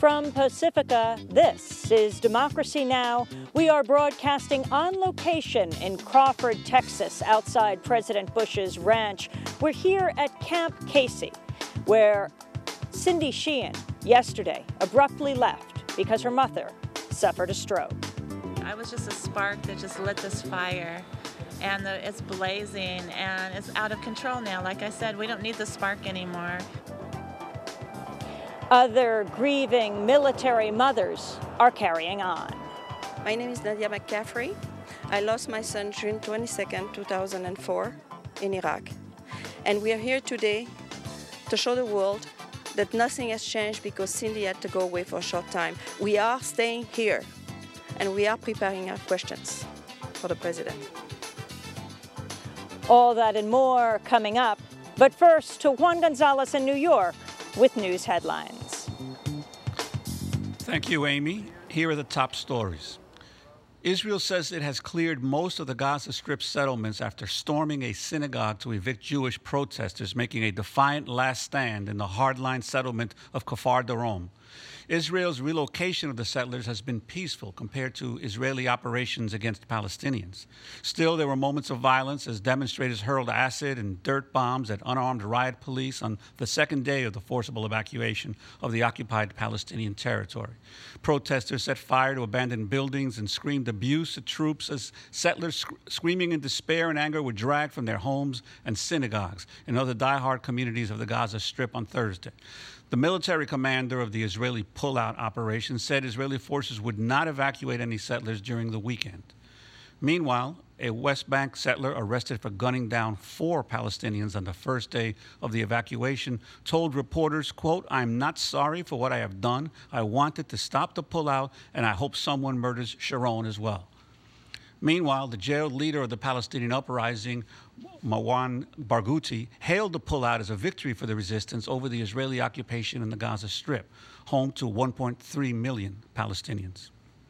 From Pacifica, this is Democracy Now! We are broadcasting on location in Crawford, Texas, outside President Bush's ranch. We're here at Camp Casey, where Cindy Sheehan yesterday abruptly left because her mother suffered a stroke. I was just a spark that just lit this fire, and it's blazing, and it's out of control now. Like I said, we don't need the spark anymore. Other grieving military mothers are carrying on. My name is Nadia McCaffrey. I lost my son June 22nd, 2004 in Iraq. And we are here today to show the world that nothing has changed because Cindy had to go away for a short time. We are staying here, and we are preparing our questions for the president. All that and more coming up. But first, to Juan Gonzalez in New York with news headlines. Thank you, Amy. Here are the top stories. Israel says it has cleared most of the Gaza Strip settlements after storming a synagogue to evict Jewish protesters, making a defiant last stand in the hardline settlement of Kfar Darom. Israel's relocation of the settlers has been peaceful compared to Israeli operations against Palestinians. Still, there were moments of violence as demonstrators hurled acid and dirt bombs at unarmed riot police on the second day of the forcible evacuation of the occupied Palestinian territory. Protesters set fire to abandoned buildings and screamed abuse at troops as settlers screaming in despair and anger were dragged from their homes and synagogues in other diehard communities of the Gaza Strip on Thursday. The military commander of the Israeli pullout operation said Israeli forces would not evacuate any settlers during the weekend. Meanwhile, a West Bank settler arrested for gunning down 4 Palestinians on the first day of the evacuation told reporters, quote, "I'm not sorry for what I have done. I wanted to stop the pullout, and I hope someone murders Sharon as well." Meanwhile, the jailed leader of the Palestinian uprising, Marwan Barghouti, hailed the pullout as a victory for the resistance over the Israeli occupation in the Gaza Strip, home to 1.3 million Palestinians.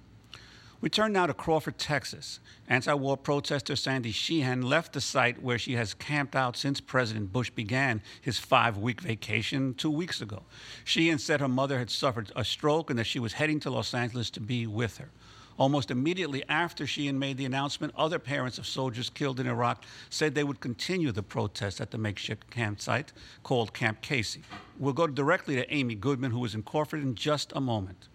We turn now to Crawford, Texas. Anti-war protester Cindy Sheehan left the site where she has camped out since President Bush began his 5-week vacation 2 weeks ago. Sheehan said her mother had suffered a stroke and that she was heading to Los Angeles to be with her. Almost immediately after Sheehan made the announcement, other parents of soldiers killed in Iraq said they would continue the protest at the makeshift campsite called Camp Casey. We'll go directly to Amy Goodman, who is in Crawford, in just a moment.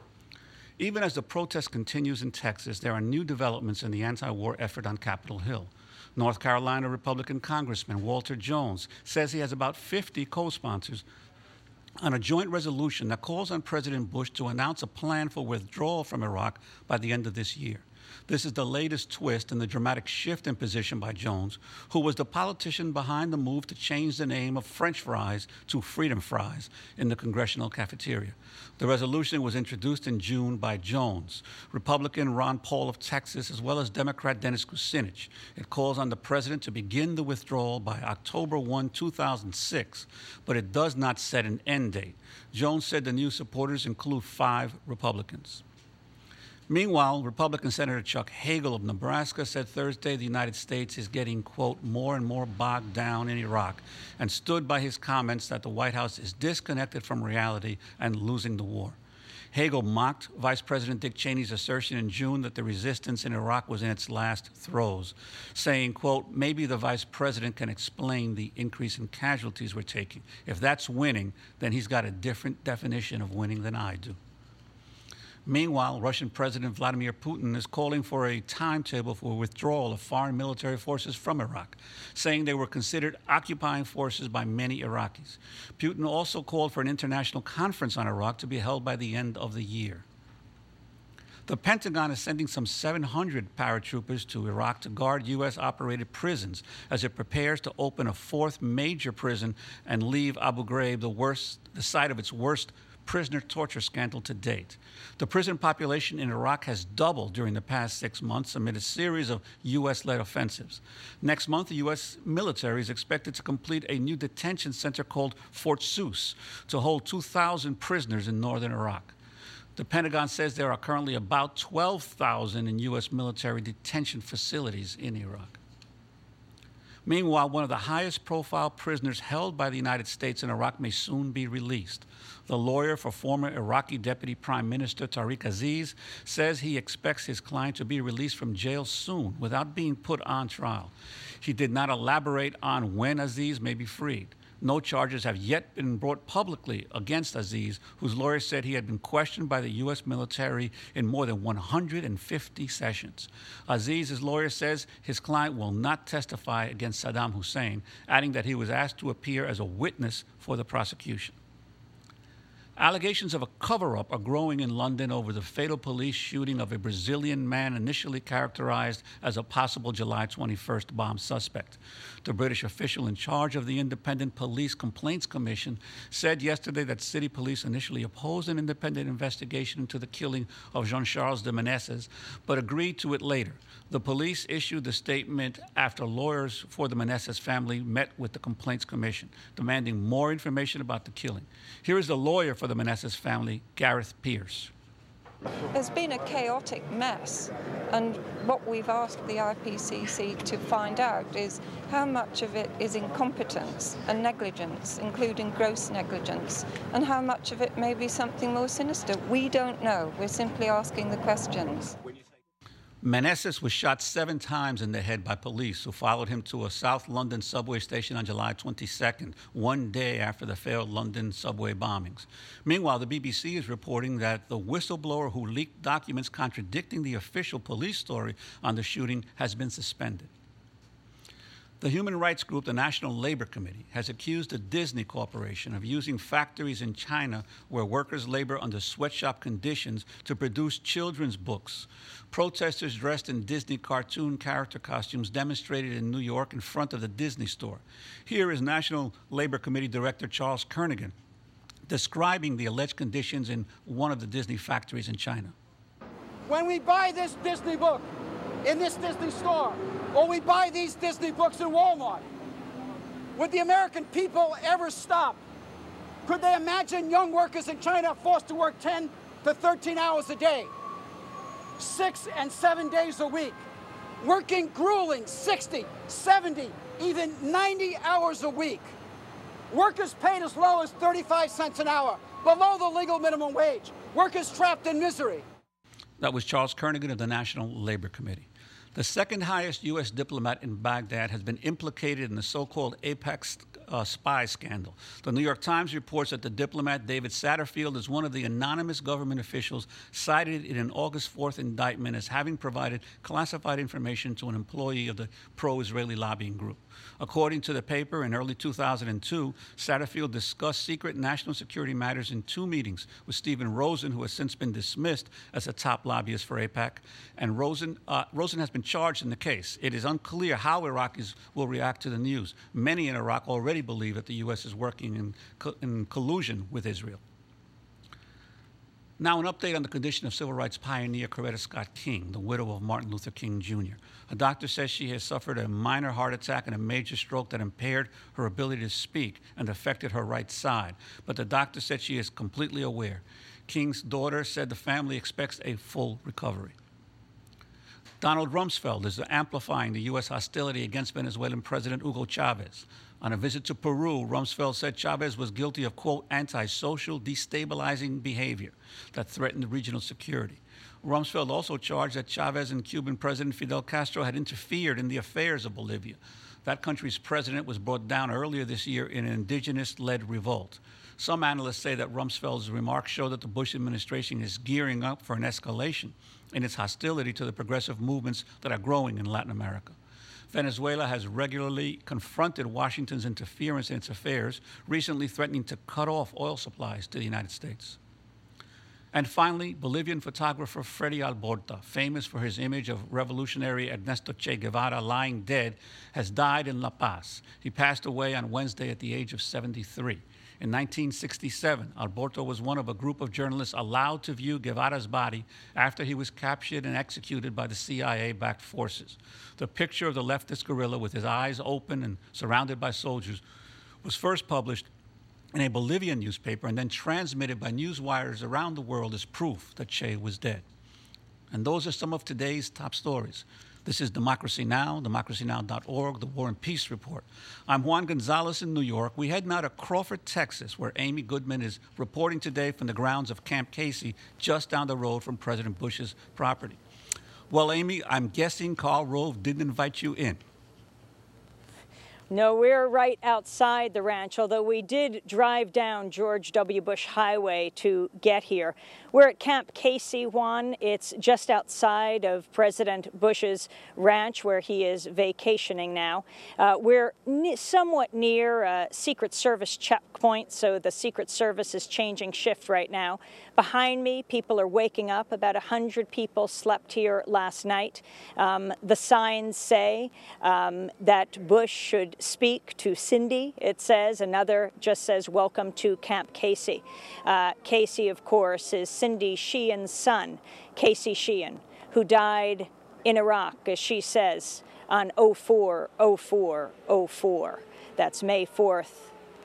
Even as the protest continues in Texas, there are new developments in the anti-war effort on Capitol Hill. North Carolina Republican Congressman Walter Jones says he has about 50 co-sponsors on a joint resolution that calls on President Bush to announce a plan for withdrawal from Iraq by the end of this year. This is the latest twist in the dramatic shift in position by Jones, who was the politician behind the move to change the name of French fries to Freedom Fries in the congressional cafeteria. The resolution was introduced in June by Jones, Republican Ron Paul of Texas, as well as Democrat Dennis Kucinich. It calls on the president to begin the withdrawal by October 1, 2006, but it does not set an end date. Jones said the new supporters include 5 Republicans. Meanwhile, Republican Senator Chuck Hagel of Nebraska said Thursday the United States is getting, quote, more and more bogged down in Iraq, and stood by his comments that the White House is disconnected from reality and losing the war. Hagel mocked Vice President Dick Cheney's assertion in June that the resistance in Iraq was in its last throes, saying, quote, maybe the vice president can explain the increase in casualties we're taking. If that's winning, then he's got a different definition of winning than I do. Meanwhile, Russian President Vladimir Putin is calling for a timetable for withdrawal of foreign military forces from Iraq, saying they were considered occupying forces by many Iraqis. Putin also called for an international conference on Iraq to be held by the end of the year. The Pentagon is sending some 700 paratroopers to Iraq to guard U.S.-operated prisons as it prepares to open a 4th major prison and leave Abu Ghraib the site of its worst prisoner torture scandal to date. The prison population in Iraq has doubled during the past 6 months amid a series of U.S.-led offensives. Next month, the U.S. military is expected to complete a new detention center called Fort Sus to hold 2,000 prisoners in northern Iraq. The Pentagon says there are currently about 12,000 in U.S. military detention facilities in Iraq. Meanwhile, one of the highest profile prisoners held by the United States in Iraq may soon be released. The lawyer for former Iraqi Deputy Prime Minister Tariq Aziz says he expects his client to be released from jail soon without being put on trial. He did not elaborate on when Aziz may be freed. No charges have yet been brought publicly against Aziz, whose lawyer said he had been questioned by the U.S. military in more than 150 sessions. Aziz's lawyer says his client will not testify against Saddam Hussein, adding that he was asked to appear as a witness for the prosecution. Allegations of a cover-up are growing in London over the fatal police shooting of a Brazilian man initially characterized as a possible July 21st bomb suspect. The British official in charge of the Independent Police Complaints Commission said yesterday that city police initially opposed an independent investigation into the killing of Jean-Charles de Menezes, but agreed to it later. The police issued the statement after lawyers for the Menezes family met with the Complaints Commission, demanding more information about the killing. Here is the lawyer for the Menezes family, Gareth Pierce. There's been a chaotic mess, and what we've asked the IPCC to find out is how much of it is incompetence and negligence, including gross negligence, and how much of it may be something more sinister. We don't know. We're simply asking the questions. Menezes was shot 7 times in the head by police who followed him to a South London subway station on July 22nd, one day after the failed London subway bombings. Meanwhile, the BBC is reporting that the whistleblower who leaked documents contradicting the official police story on the shooting has been suspended. The human rights group, the National Labor Committee, has accused the Disney Corporation of using factories in China where workers labor under sweatshop conditions to produce children's books. Protesters dressed in Disney cartoon character costumes demonstrated in New York in front of the Disney store. Here is National Labor Committee Director Charles Kernigan describing the alleged conditions in one of the Disney factories in China. When we buy this Disney book in this Disney store, or we buy these Disney books in Walmart, would the American people ever stop? Could they imagine young workers in China forced to work 10 to 13 hours a day, 6 and 7 days a week, working grueling 60, 70, even 90 hours a week? Workers paid as low as 35 cents an hour, below the legal minimum wage. Workers trapped in misery. That was Charles Kernigan of the National Labor Committee. The second highest U.S. diplomat in Baghdad has been implicated in the so-called Apex spy scandal. The New York Times reports that the diplomat David Satterfield is one of the anonymous government officials cited in an August 4th indictment as having provided classified information to an employee of the pro-Israeli lobbying group. According to the paper, in early 2002, Satterfield discussed secret national security matters in 2 meetings with Stephen Rosen, who has since been dismissed as a top lobbyist for AIPAC. And Rosen has been charged in the case. It is unclear how Iraqis will react to the news. Many in Iraq already believe that the U.S. is working in collusion with Israel. Now, an update on the condition of civil rights pioneer Coretta Scott King, the widow of Martin Luther King Jr. A doctor says she has suffered a minor heart attack and a major stroke that impaired her ability to speak and affected her right side. But the doctor said she is completely aware. King's daughter said the family expects a full recovery. Donald Rumsfeld is amplifying the U.S. hostility against Venezuelan President Hugo Chavez. On a visit to Peru, Rumsfeld said Chavez was guilty of, quote, antisocial, destabilizing behavior that threatened regional security. Rumsfeld also charged that Chavez and Cuban President Fidel Castro had interfered in the affairs of Bolivia. That country's president was brought down earlier this year in an indigenous-led revolt. Some analysts say that Rumsfeld's remarks show that the Bush administration is gearing up for an escalation in its hostility to the progressive movements that are growing in Latin America. Venezuela has regularly confronted Washington's interference in its affairs, recently threatening to cut off oil supplies to the United States. And finally, Bolivian photographer Freddy Alborta, famous for his image of revolutionary Ernesto Che Guevara lying dead, has died in La Paz. He passed away on Wednesday at the age of 73. In 1967, Alborta was one of a group of journalists allowed to view Guevara's body after he was captured and executed by the CIA-backed forces. The picture of the leftist guerrilla with his eyes open and surrounded by soldiers was first published in a Bolivian newspaper and then transmitted by news wires around the world as proof that Che was dead. And those are some of today's top stories. This is Democracy Now!, democracynow.org, the War and Peace Report. I'm Juan Gonzalez in New York. We head now to Crawford, Texas, where Amy Goodman is reporting today from the grounds of Camp Casey, just down the road from President Bush's property. Well, Amy, I'm guessing Karl Rove didn't invite you in. No, we're right outside the ranch, although we did drive down George W. Bush Highway to get here. We're at Camp Casey, Juan. It's just outside of President Bush's ranch where he is vacationing now. We're somewhat near a Secret Service checkpoint, so the Secret Service is changing shift right now. Behind me, people are waking up. About 100 people slept here last night. The signs say that Bush should speak to Cindy, it says. Another just says, welcome to Camp Casey. Casey, of course, is Cindy Sheehan's son, Casey Sheehan, who died in Iraq, as she says, on 04/04/04. That's May 4th,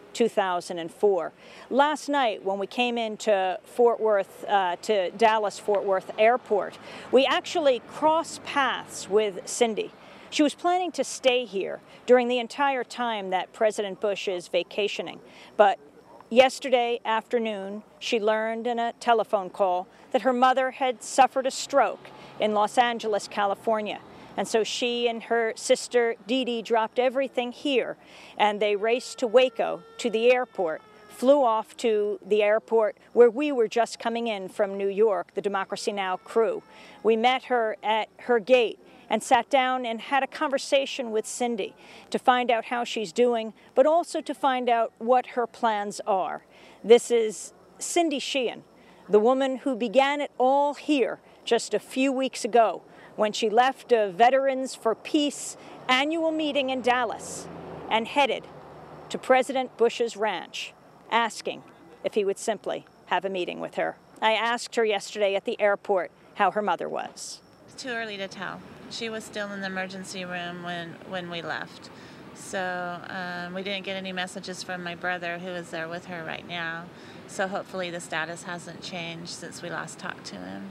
2004. Last night, when we came into Fort Worth, to Dallas-Fort Worth Airport, we actually crossed paths with Cindy. She was planning to stay here during the entire time that President Bush is vacationing. But yesterday afternoon, she learned in a telephone call that her mother had suffered a stroke in Los Angeles, California. And so she and her sister Dee Dee dropped everything here, and they raced to Waco, to the airport, flew off to the airport where we were just coming in from New York, the Democracy Now! Crew. We met her at her gate and sat down and had a conversation with Cindy to find out how she's doing, but also to find out what her plans are. This is Cindy Sheehan, the woman who began it all here just a few weeks ago when she left a Veterans for Peace annual meeting in Dallas and headed to President Bush's ranch, asking if he would simply have a meeting with her. I asked her yesterday at the airport how her mother was. It's too early to tell. She was still in the emergency room when we left. So we didn't get any messages from my brother, who is there with her right now. So hopefully the status hasn't changed since we last talked to him.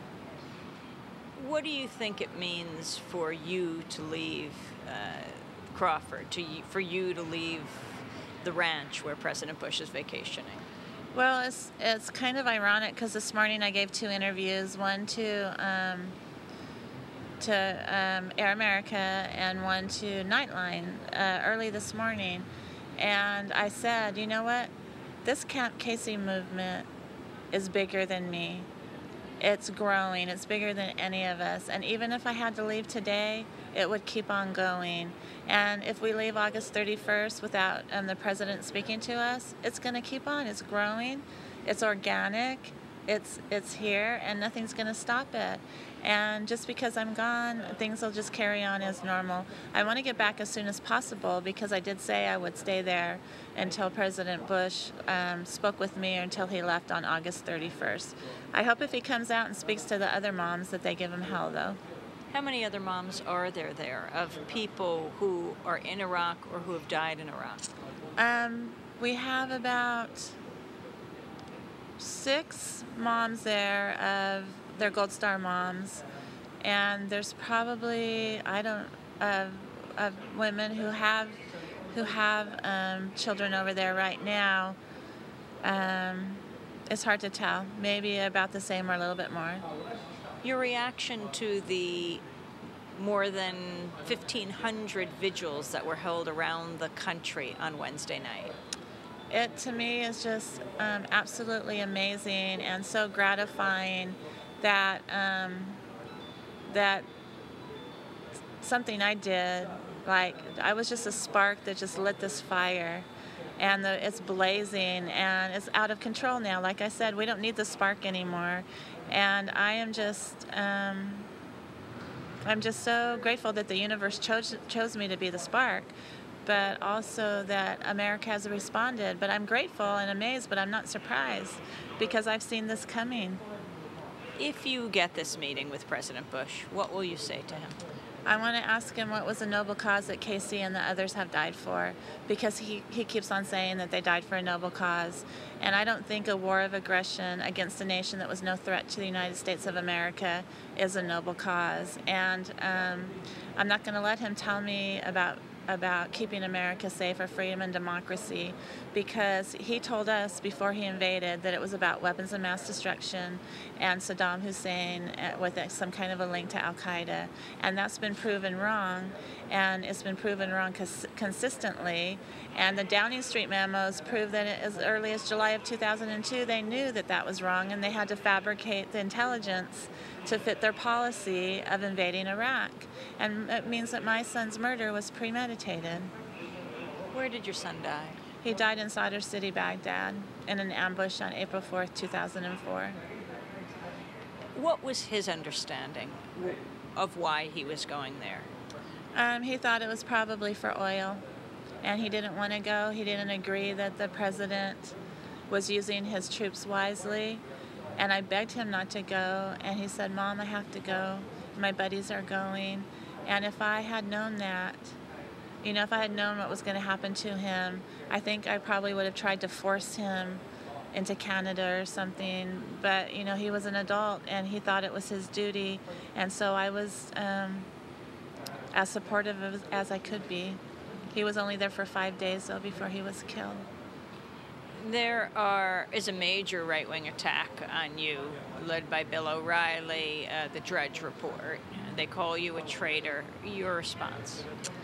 What do you think it means for you to leave Crawford, for you to leave the ranch where President Bush is vacationing? Well, it's kind of ironic because this morning I gave 2 interviews, one to Air America and one to Nightline early this morning. And I said, you know what? This Camp Casey movement is bigger than me. It's growing. It's bigger than any of us. And even if I had to leave today, it would keep on going. And if we leave August 31st without the president speaking to us, it's going to keep on. It's growing. It's organic. It's here, and nothing's going to stop it. And just because I'm gone, things will just carry on as normal. I want to get back as soon as possible because I did say I would stay there until President Bush spoke with me or until he left on August 31st. I hope if he comes out and speaks to the other moms that they give him hell, though. How many other moms are there of people who are in Iraq or who have died in Iraq? We have about 6 moms there of their Gold Star moms, and there's probably of women who have children over there right now. It's hard to tell. Maybe about the same or a little bit more. Your reaction to the more than 1,500 vigils that were held around the country on Wednesday night? It, to me, is just absolutely amazing and so gratifying that that something I did, like I was just a spark that just lit this fire, and it's blazing and it's out of control now. Like I said, we don't need the spark anymore, and I am just I'm just so grateful that the universe chose me to be the spark, but also that America has responded. But I'm grateful and amazed, but I'm not surprised because I've seen this coming. If you get this meeting with President Bush, what will you say to him? I want to ask him what was a noble cause that Casey and the others have died for, because he keeps on saying that they died for a noble cause. And I don't think a war of aggression against a nation that was no threat to the United States of America is a noble cause. And I'm not going to let him tell me about keeping America safe or freedom and democracy, because he told us before he invaded that it was about weapons of mass destruction and Saddam Hussein with some kind of a link to Al-Qaeda. And that's been proven wrong, and it's been proven wrong consistently. And the Downing Street memos prove that as early as July of 2002, they knew that that was wrong, and they had to fabricate the intelligence to fit their policy of invading Iraq. And it means that my son's murder was premeditated. Where did your son die? He died in Sadr City, Baghdad, in an ambush on April 4th, 2004. What was his understanding of why he was going there? He thought it was probably for oil, and he didn't want to go. He didn't agree that the president was using his troops wisely. And I begged him not to go, and he said, "Mom, I have to go. My buddies are going." And if I had known that, if I had known what was going to happen to him, I think I probably would have tried to force him into Canada or something. But, he was an adult, and he thought it was his duty. And so I was as supportive as I could be. He was only there for 5 days, though, before he was killed. There is a major right-wing attack on you, led by Bill O'Reilly, the Drudge Report. They call you a traitor. Your response?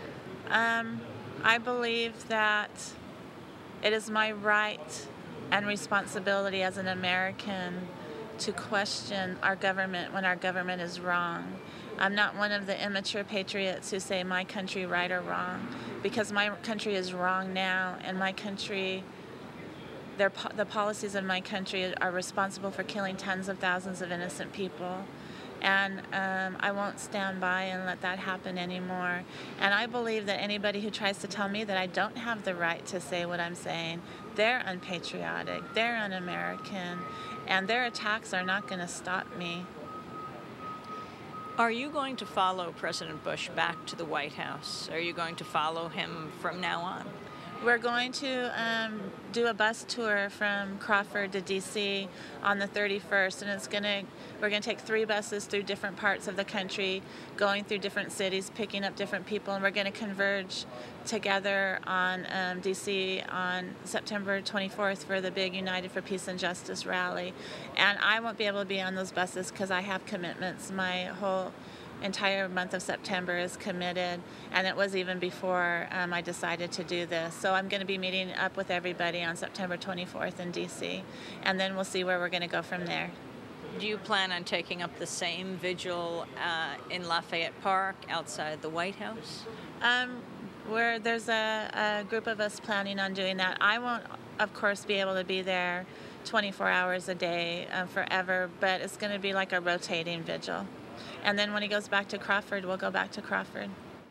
I believe that it is my right and responsibility as an American to question our government when our government is wrong. I'm not one of the immature patriots who say my country right or wrong, because my country is wrong now, and my country... the policies of my country are responsible for killing tens of thousands of innocent people. And I won't stand by and let that happen anymore. And I believe that anybody who tries to tell me that I don't have the right to say what I'm saying, they're unpatriotic, they're un-American, and their attacks are not going to stop me. Are you going to follow President Bush back to the White House? Are you going to follow him from now on? We're going to do a bus tour from Crawford to D.C. on the 31st, and we're going to take 3 buses through different parts of the country, going through different cities, picking up different people, and we're going to converge together on D.C. on September 24th for the big United for Peace and Justice rally. And I won't be able to be on those buses because I have commitments. My whole entire month of September is committed, and it was even before I decided to do this. So I'm going to be meeting up with everybody on September 24th in D.C., and then we'll see where we're going to go from there. Do you plan on taking up the same vigil in Lafayette Park outside the White House? There's a group of us planning on doing that. I won't, of course, be able to be there 24 hours a day forever, but it's going to be like a rotating vigil. And then when he goes back to Crawford, we'll go back to Crawford.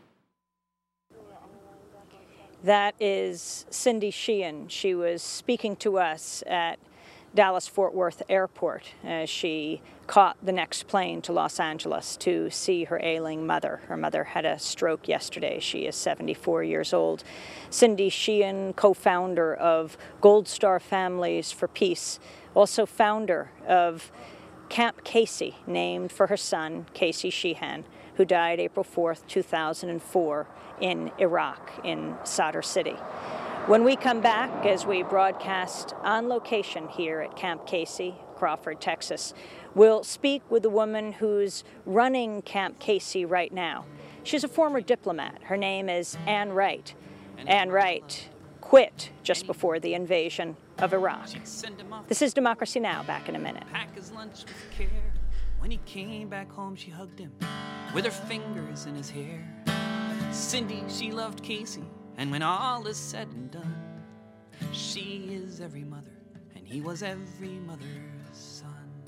That is Cindy Sheehan. She was speaking to us at Dallas-Fort Worth Airport as she caught the next plane to Los Angeles to see her ailing mother. Her mother had a stroke yesterday. She is 74 years old. Cindy Sheehan, co-founder of Gold Star Families for Peace, also founder of Camp Casey, named for her son, Casey Sheehan, who died April 4th, 2004 in Iraq, in Sadr City. When we come back, as we broadcast on location here at Camp Casey, Crawford, Texas, we'll speak with the woman who's running Camp Casey right now. She's a former diplomat. Her name is Ann Wright. Ann Wright quit just before the invasion of Iraq. This is Democracy Now! Back in a minute. Pack his lunch with care. When he came back home, she hugged him with her fingers in his hair. Cindy, she loved Casey, and when all is said and done, she is every mother, and he was every mother's son.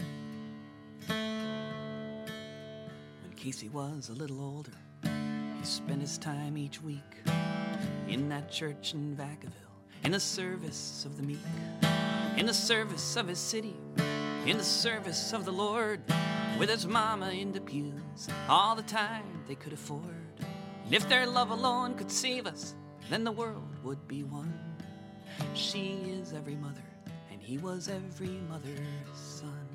When Casey was a little older, he spent his time each week in that church in Vacaville, in the service of the meek, in the service of his city, in the service of the Lord. with his mama in the pews all the time they could afford. And if their love alone could save us, then the world would be one. She is every mother, and he was every mother's son.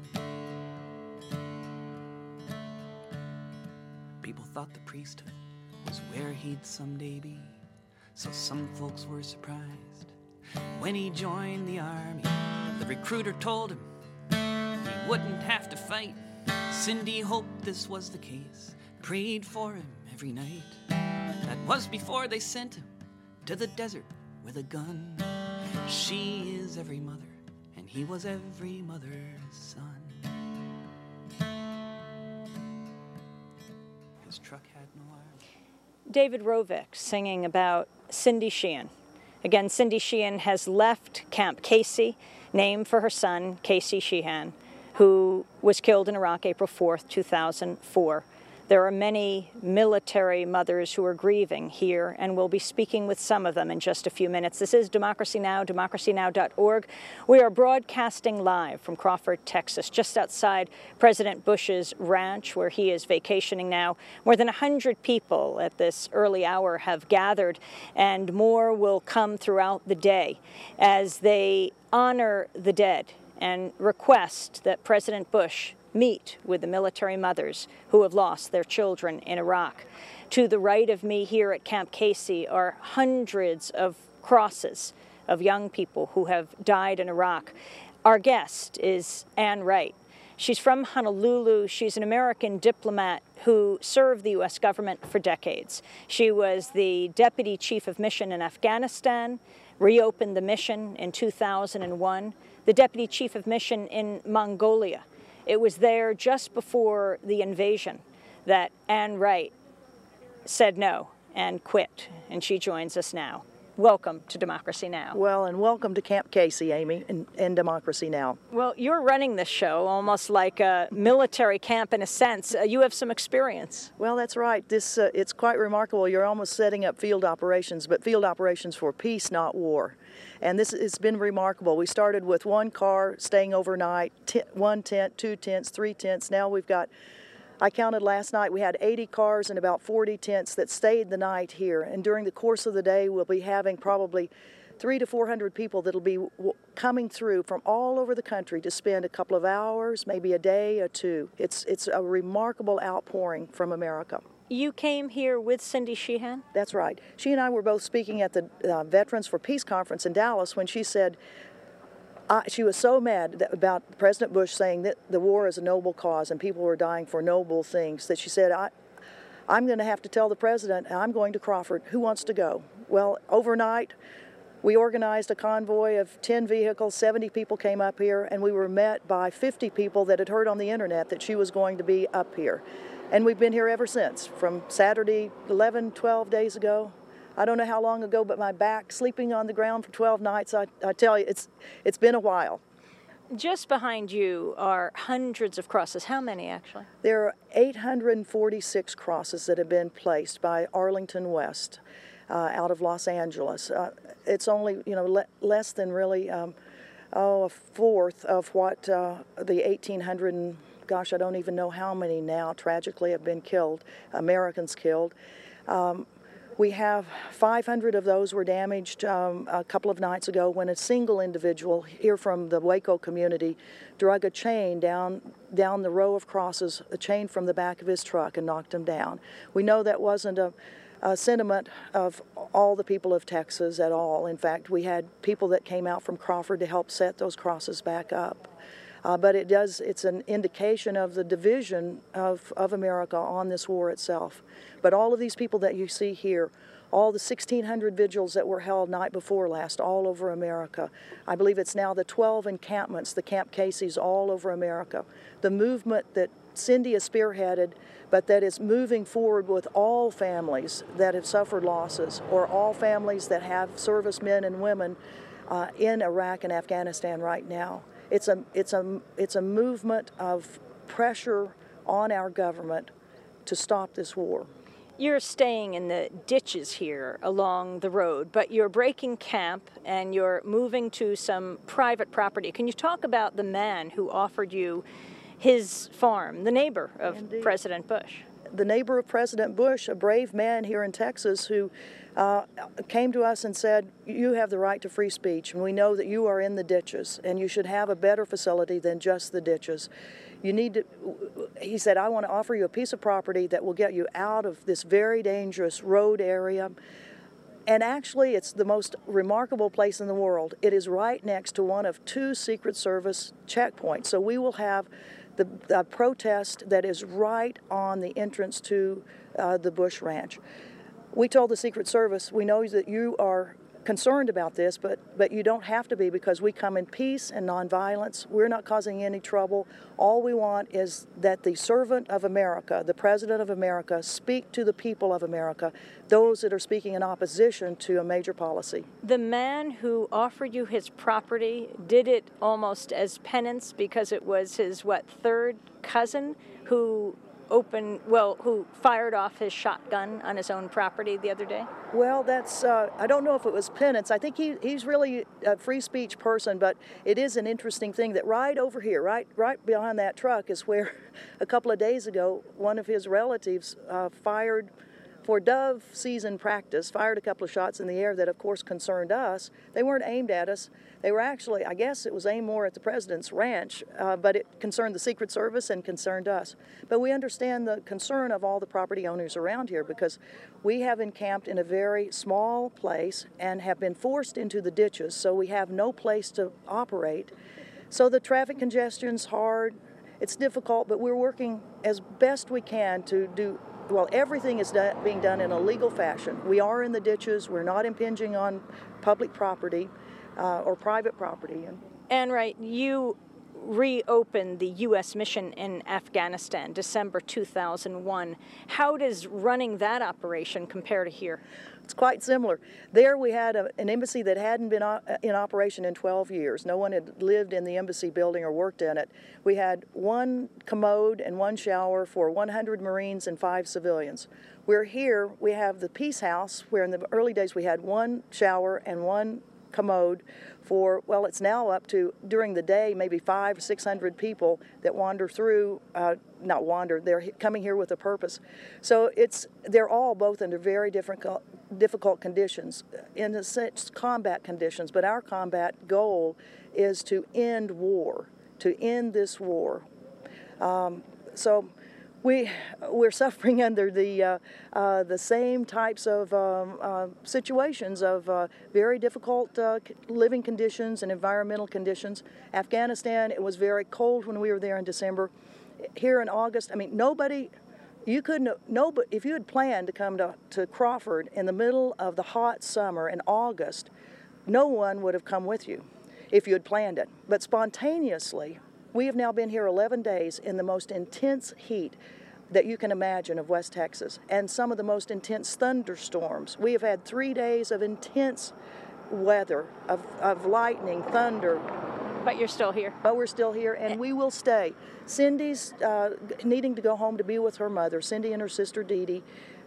People thought the priesthood was where he'd someday be, so some folks were surprised when he joined the army. The recruiter told him he wouldn't have to fight. Cindy hoped this was the case, prayed for him every night. That was before they sent him to the desert with a gun. She is every mother, and he was every mother's son. His truck had no arms. David Rovick singing about Cindy Sheehan. Again, Cindy Sheehan has left Camp Casey, named for her son, Casey Sheehan, who was killed in Iraq April 4th, 2004. There are many military mothers who are grieving here, and we'll be speaking with some of them in just a few minutes. This is Democracy Now!, democracynow.org. We are broadcasting live from Crawford, Texas, just outside President Bush's ranch, where he is vacationing now. More than 100 people at this early hour have gathered, and more will come throughout the day as they honor the dead and request that President Bush meet with the military mothers who have lost their children in Iraq. To the right of me here at Camp Casey are hundreds of crosses of young people who have died in Iraq. Our guest is Ann Wright. She's from Honolulu. She's an American diplomat who served the U.S. government for decades. She was the deputy chief of mission in Afghanistan, reopened the mission in 2001, the deputy chief of mission in Mongolia. It was there just before the invasion that Ann Wright said no and quit, and she joins us now. Welcome to Democracy Now! Well, and welcome to Camp Casey, Amy, and Democracy Now! Well, you're running this show almost like a military camp in a sense. You have some experience. Well, that's right. It's quite remarkable. You're almost setting up field operations, but field operations for peace, not war. And it's been remarkable. We started with one car staying overnight, one tent, two tents, three tents. Now we've got, I counted last night, we had 80 cars and about 40 tents that stayed the night here. And during the course of the day, we'll be having probably 300 to 400 people that'll be coming through from all over the country to spend a couple of hours, maybe a day or two. It's a remarkable outpouring from America. You came here with Cindy Sheehan? That's right. She and I were both speaking at the Veterans for Peace conference in Dallas when she said she was so mad about President Bush saying that the war is a noble cause and people were dying for noble things that she said, I'm going to have to tell the president I'm going to Crawford. Who wants to go? Well, overnight, we organized a convoy of 10 vehicles, 70 people came up here, and we were met by 50 people that had heard on the internet that she was going to be up here. And we've been here ever since, from Saturday, 11, 12 days ago. I don't know how long ago, but my back, sleeping on the ground for 12 nights, I tell you, it's been a while. Just behind you are hundreds of crosses. How many, actually? There are 846 crosses that have been placed by Arlington West out of Los Angeles. It's only, less than really, a fourth of what the 1,800 and gosh, I don't even know how many now tragically have been killed, Americans killed. We have 500 of those were damaged a couple of nights ago when a single individual here from the Waco community drug a chain down the row of crosses, a chain from the back of his truck, and knocked him down. We know that wasn't a sentiment of all the people of Texas at all. In fact, we had people that came out from Crawford to help set those crosses back up. But it's an indication of the division of America on this war itself. But all of these people that you see here, all the 1,600 vigils that were held night before last all over America, I believe it's now the 12 encampments, the Camp Casey's all over America. The movement that Cindy has spearheaded, but that is moving forward with all families that have suffered losses, or all families that have servicemen and women in Iraq and Afghanistan right now. It's a movement of pressure on our government to stop this war. You're staying in the ditches here along the road, but you're breaking camp and you're moving to some private property. Can you talk about the man who offered you his farm, the neighbor of Indeed. President Bush. The neighbor of President Bush, a brave man here in Texas who came to us and said, you have the right to free speech, and we know that you are in the ditches, and you should have a better facility than just the ditches. You need to, he said, I want to offer you a piece of property that will get you out of this very dangerous road area. And actually, it's the most remarkable place in the world. It is right next to one of 2 Secret Service checkpoints. So we will have the protest that is right on the entrance to the Bush Ranch. We told the Secret Service, we know that you are concerned about this, but you don't have to be, because we come in peace and nonviolence. We're not causing any trouble. All we want is that the servant of America, the President of America, speak to the people of America, those that are speaking in opposition to a major policy. The man who offered you his property did it almost as penance, because it was his, third cousin who who fired off his shotgun on his own property the other day? Well, that's, I don't know if it was penance. I think he's really a free speech person, but it is an interesting thing that right over here, right behind that truck is where a couple of days ago, one of his relatives fired, for dove season practice, fired a couple of shots in the air that, of course, concerned us. They weren't aimed at us. They were actually, I guess it was aimed more at the president's ranch, but it concerned the Secret Service and concerned us. But we understand the concern of all the property owners around here, because we have encamped in a very small place and have been forced into the ditches, so we have no place to operate. So the traffic congestion's hard. It's difficult, but we're working as best we can to do. Well, everything is being done in a legal fashion. We are in the ditches. We're not impinging on public property or private property. Ann Wright, you reopened the U.S. mission in Afghanistan, December 2001. How does running that operation compare to here? It's quite similar. There we had an embassy that hadn't been in operation in 12 years. No one had lived in the embassy building or worked in it. We had 1 commode and 1 shower for 100 Marines and 5 civilians. We're here, we have the Peace House, where in the early days we had 1 shower and 1 commode for, well, it's now up to, during the day, maybe 500 or 600 people that wander through, not wander, they're coming here with a purpose. So they're all both under very difficult conditions, in a sense combat conditions, but our combat goal is to end war, to end this war. So we're suffering under the same types of situations of very difficult living conditions and environmental conditions. Afghanistan, it was very cold when we were there in December. Here in August, I mean, you couldn't, if you had planned to come to Crawford in the middle of the hot summer in August, no one would have come with you if you had planned it. But spontaneously, we have now been here 11 days in the most intense heat that you can imagine of West Texas, and some of the most intense thunderstorms. We have had 3 days of intense weather, of lightning, thunder. But you're still here. But we're still here, and we will stay. Cindy's needing to go home to be with her mother, Cindy and her sister Dee Dee.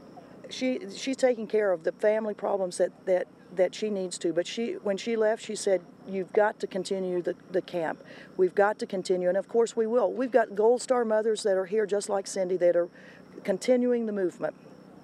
She's taking care of the family problems that she needs to. But when she left, she said, you've got to continue the camp. We've got to continue, and of course we will. We've got Gold Star mothers that are here just like Cindy that are continuing the movement.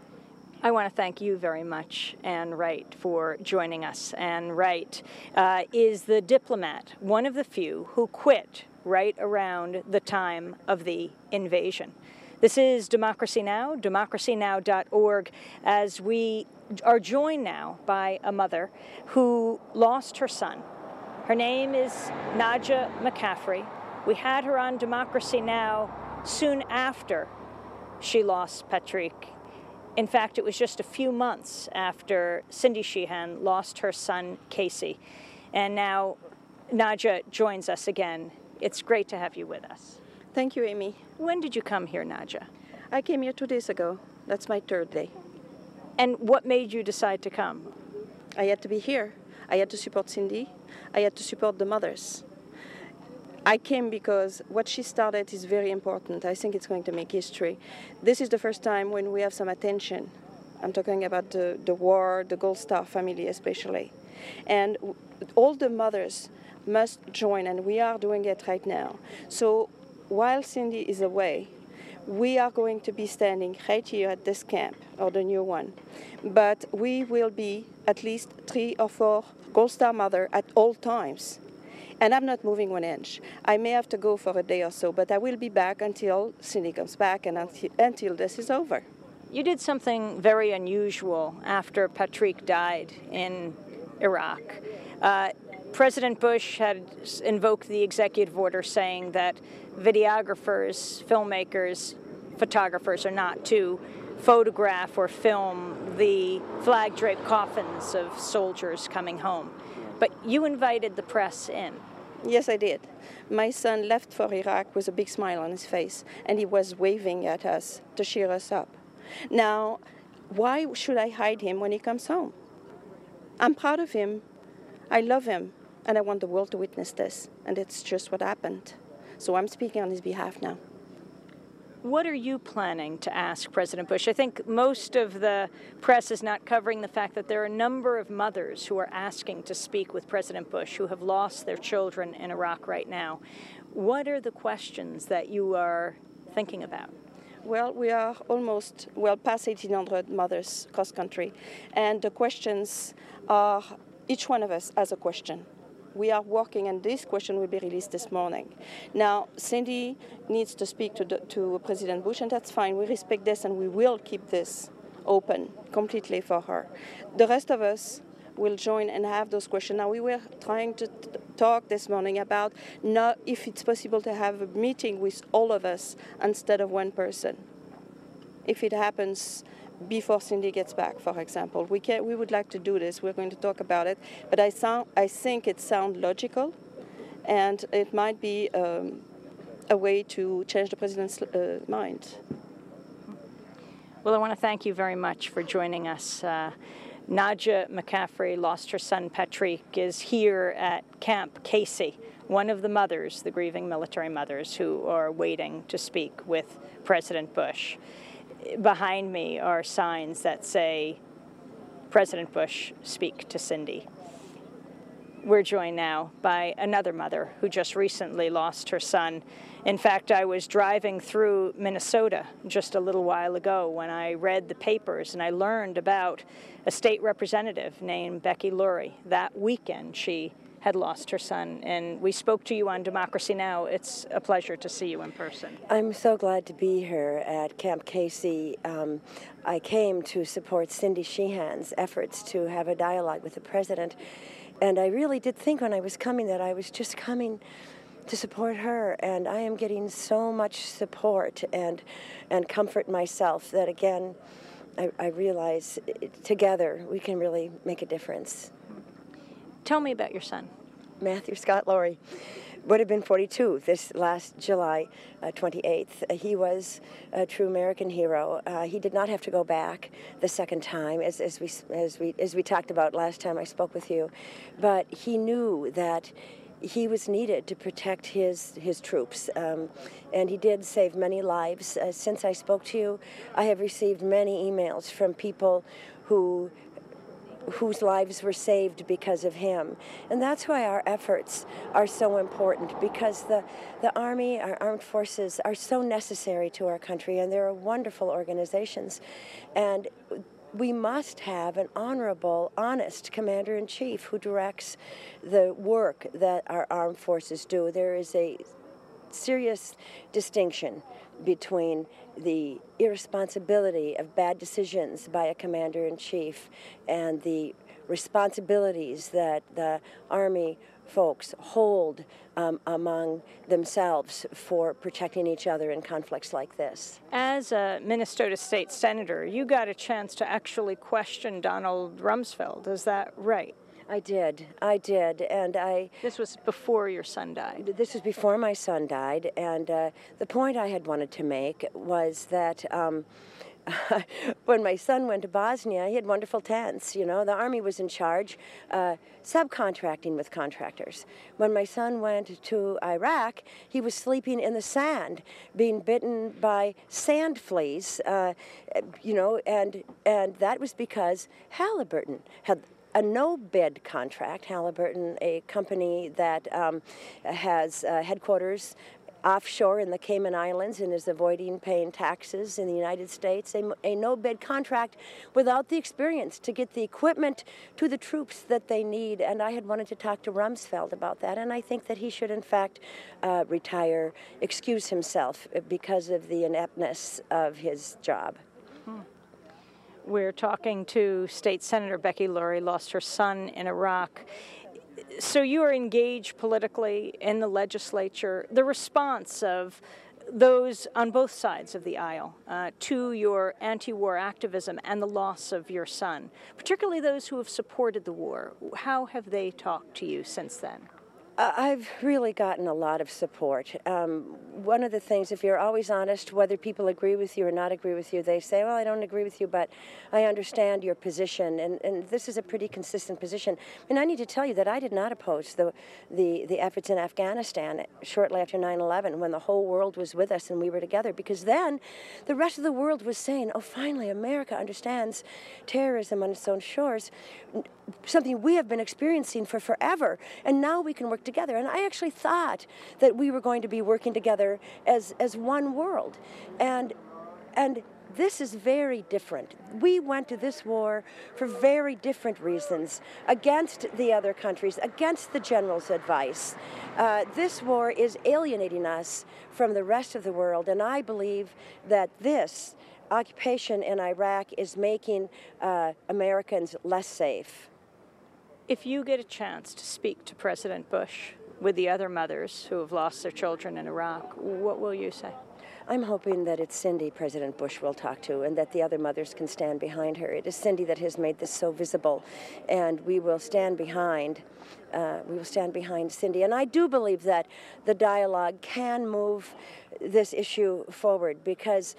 I want to thank you very much, Ann Wright, for joining us. Ann Wright is the diplomat, one of the few who quit right around the time of the invasion. This is Democracy Now!, democracynow.org, as we are joined now by a mother who lost her son. Her name is Nadja McCaffrey. We had her on Democracy Now! Soon after she lost Patrick. In fact, it was just a few months after Cindy Sheehan lost her son, Casey. And now Nadja joins us again. It's great to have you with us. Thank you, Amy. When did you come here, Nadja? I came here 2 days ago. That's my 3rd day. And what made you decide to come? I had to be here. I had to support Cindy. I had to support the mothers. I came because what she started is very important. I think it's going to make history. This is the first time when we have some attention. I'm talking about the war, the Gold Star family especially. And all the mothers must join, and we are doing it right now. So while Cindy is away, we are going to be standing right here at this camp, or the new one. But we will be at least 3 or 4 Gold Star mothers at all times. And I'm not moving 1 inch. I may have to go for a day or so, but I will be back until Cindy comes back and until this is over. You did something very unusual after Patrick died in Iraq. President Bush had invoked the executive order saying that videographers, filmmakers, photographers are not to photograph or film the flag-draped coffins of soldiers coming home. But you invited the press in. Yes, I did. My son left for Iraq with a big smile on his face, and he was waving at us to cheer us up. Now, why should I hide him when he comes home? I'm proud of him. I love him, and I want the world to witness this, and it's just what happened. So I'm speaking on his behalf now. What are you planning to ask President Bush? I think most of the press is not covering the fact that there are a number of mothers who are asking to speak with President Bush who have lost their children in Iraq right now. What are the questions that you are thinking about? Well, we are almost, past 1,800 mothers cross country, and the questions are, each one of us has a question. We are working, and this question will be released this morning. Now, Cindy needs to speak to President Bush, and that's fine. We respect this, and we will keep this open completely for her. The rest of us will join and have those questions. Now, we were trying to talk this morning about if it's possible to have a meeting with all of us instead of one person. If it happens before Cindy gets back, for example. We would like to do this. We're going to talk about it. But I think it sounds logical, and it might be a way to change the president's mind. Well, I want to thank you very much for joining us. Nadja McCaffrey lost her son, Patrick, is here at Camp Casey, one of the mothers, the grieving military mothers, who are waiting to speak with President Bush. Behind me are signs that say, President Bush, speak to Cindy. We're joined now by another mother who just recently lost her son. In fact, I was driving through Minnesota just a little while ago when I read the papers and I learned about a state representative named Becky Lurie. That weekend, she had lost her son, and we spoke to you on Democracy Now! It's a pleasure to see you in person. I'm so glad to be here at Camp Casey. I came to support Cindy Sheehan's efforts to have a dialogue with the president, and I really did think when I was coming that I was just coming to support her, and I am getting so much support and comfort myself that, again, I realize together we can really make a difference. Tell me about your son. Matthew Scott Lurie would have been 42 this last July 28th. He was a true American hero. He did not have to go back the second time, as we talked about last time I spoke with you, but he knew that he was needed to protect his troops, and he did save many lives. Since I spoke to you, I have received many emails from people whose lives were saved because of him. And that's why our efforts are so important, because the Army, our armed forces, are so necessary to our country, and they're wonderful organizations. And we must have an honorable, honest commander-in-chief who directs the work that our armed forces do. There is a serious distinction between the irresponsibility of bad decisions by a commander-in-chief and the responsibilities that the Army folks hold among themselves for protecting each other in conflicts like this. As a Minnesota State Senator, you got a chance to actually question Donald Rumsfeld, is that right? I did, and This was before your son died? This was before my son died, and the point I had wanted to make was that when my son went to Bosnia, he had wonderful tents, you know. The Army was in charge, subcontracting with contractors. When my son went to Iraq, he was sleeping in the sand, being bitten by sand fleas, you know, and that was because Halliburton had a no-bid contract. Halliburton, a company that has headquarters offshore in the Cayman Islands and is avoiding paying taxes in the United States, a no-bid contract without the experience to get the equipment to the troops that they need. And I had wanted to talk to Rumsfeld about that, and I think that he should, in fact, retire, excuse himself because of the ineptness of his job. We're talking to State Senator Becky Laurie, lost her son in Iraq. So you are engaged politically in the legislature. The response of those on both sides of the aisle to your anti-war activism and the loss of your son, particularly those who have supported the war, how have they talked to you since then? I've really gotten a lot of support. One of the things, if you're always honest, whether people agree with you or not agree with you, they say, well, I don't agree with you, but I understand your position. And this is a pretty consistent position. And I need to tell you that I did not oppose the efforts in Afghanistan shortly after 9/11 when the whole world was with us and we were together, because then the rest of the world was saying, oh, finally, America understands terrorism on its own shores, something we have been experiencing for forever, and now we can work together. And I actually thought that we were going to be working together as one world. And this is very different. We went to this war for very different reasons, against the other countries, against the general's advice. This war is alienating us from the rest of the world, and I believe that this occupation in Iraq is making Americans less safe. If you get a chance to speak to President Bush with the other mothers who have lost their children in Iraq, what will you say? I'm hoping that it's Cindy President Bush will talk to, and that the other mothers can stand behind her. It is Cindy that has made this so visible, and we will stand behind. Cindy. And I do believe that the dialogue can move this issue forward, because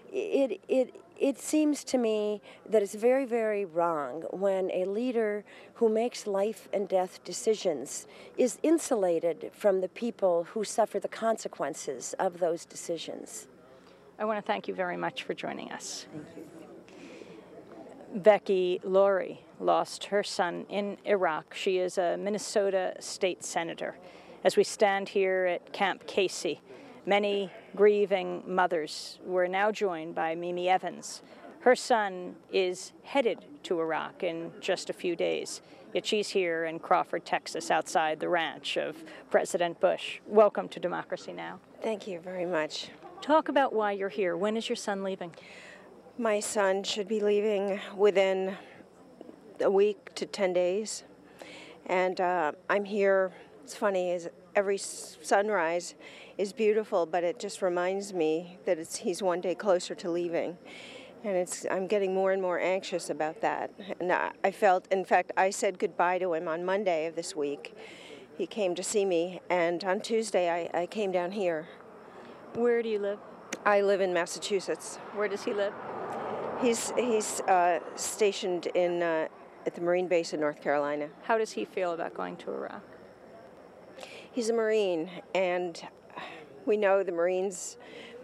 it seems to me that it's very, very wrong when a leader who makes life and death decisions is insulated from the people who suffer the consequences of those decisions. I want to thank you very much for joining us. Thank you. Becky Laurie lost her son in Iraq. She is a Minnesota state senator. As we stand here at Camp Casey, many grieving mothers were now joined by Mimi Evans. Her son is headed to Iraq in just a few days, yet she's here in Crawford, Texas, outside the ranch of President Bush. Welcome to Democracy Now! Thank you very much. Talk about why you're here. When is your son leaving? My son should be leaving within a week to 10 days. And I'm here. It's funny, is every sunrise is beautiful, but it just reminds me that he's one day closer to leaving. And I'm getting more and more anxious about that. And I felt, in fact, I said goodbye to him on Monday of this week. He came to see me, and on Tuesday I came down here. Where do you live? I live in Massachusetts. Where does he live? He's stationed at the Marine base in North Carolina. How does he feel about going to Iraq? He's a Marine, and we know the Marines